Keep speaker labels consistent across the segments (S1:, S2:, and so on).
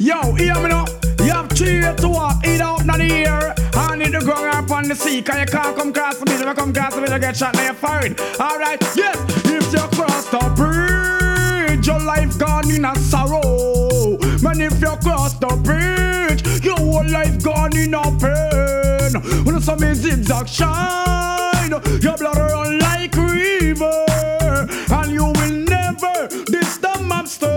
S1: Yo, hear me now. You have 3 to walk, eat out in the air. And in the ground up on the sea. Cause you can't come cross the middle. If you come cross the middle, get shot in your forehead. Alright, yes. If you cross the bridge, your life gone in a sorrow. Man, if you cross the bridge, your whole life gone in a pain. When some zigzag shine, your blood run like river. And you will never this the monster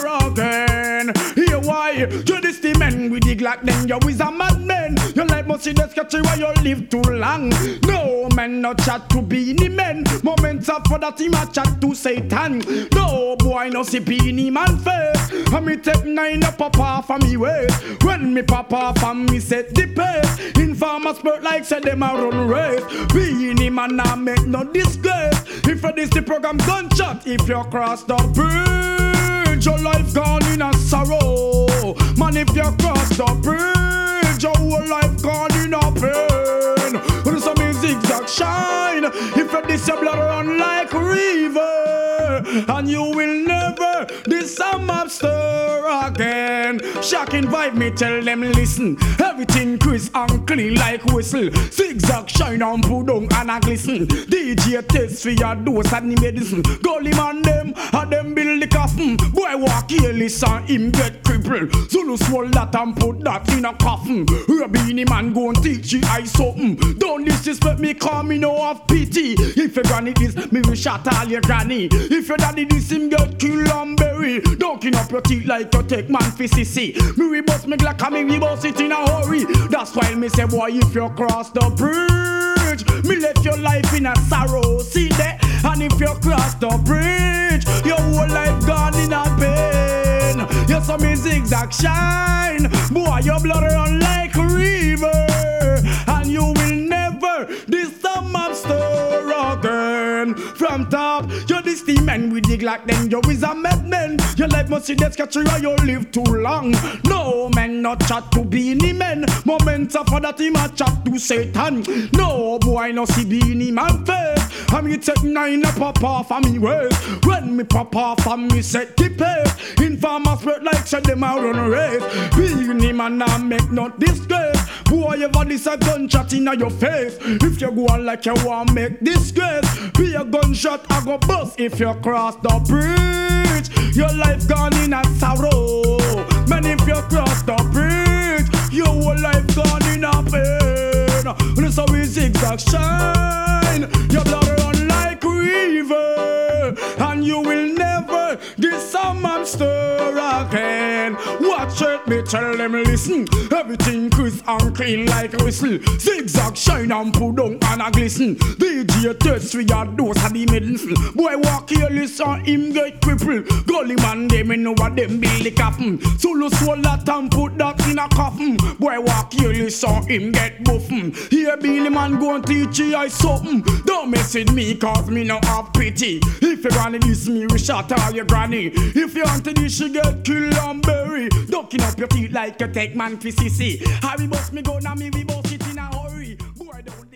S1: again. Here why you this the men we dig like them. You is a madman. Your life must see the sketchy why you live too long. No man no chat to be any men. Moments after that him a chat to Satan. No boy no see beanie man face. And me take 9 up off for me waist. When me pop off and me set the pace. Informer spurt like said them a run race. Beanie man nah make no disgrace. If you this the program gunshot. If you cross the bridge, your life gone in a sorrow. Man, if you cross the bridge, your whole life gone in a pain. When some zigzag shine, if you this your blood run like river, and you will never this some monster again. Shocking vibe, me tell them listen. Everything crisp and clean like whistle. Zigzag shine and put down and a glisten. DJ test for your dose and the medicine. Gully man them, and them build the coffin. Boy walk here, listen, him get crippled. Zulu swallow that and put that in a coffin. Beanie man go and teach you I something. Don't disrespect me, call me no have pity. If your granny this, me will shot all your granny. If your daddy this, him get kill and bury. Don't clean up your teeth like you take man for sissy. Me we bust me like me we bust it in a hurry. That's why me say boy if you cross the bridge, me left your life in a sorrow. See that? And if you cross the bridge, your whole life gone in a pain. You saw me zigzag shine, boy your blood run like river. And you will never this the monster again. From top, you this the man we dig like them. You is a madman. Your life must see that sketchy or you live too long. No man not chat to be any man. Moments after that him a chat to Satan. No boy no see be any man face. And me take 9 up off of me waist. When me pop off and me set the pace. Informer spread like said them a run race. Beanie man nah make no disgrace. Boy ever this a gunshot in your face. If you go on like you want make disgrace, be a gunshot I go bust. If you cross the bridge, your life gone in a sorrow. Man if you cross the bridge, your whole life gone in a pain. Listen we zigzag shine, your blood run like river. And you will never get some monster again. Watch it, me tell them listen. Everything crisp and clean like a whistle. Zigzag shine and put down and a glisten. DJ test for your dose and the medicine. Boy walk here, listen, him get crippled. Gully man, them know what them build the coffin. Solo swallow that and put that in a coffin. Boy walk here, listen, him get buffin. Here Beanie man go and teach you I something. Don't mess with me cause me no have pity. If you granny this me, we shot all your granny. If you want to this, she get killed and bury. Ducking up your teeth like you take man for sissy. How we bust me go now, me we bust it in a hurry. Boy don't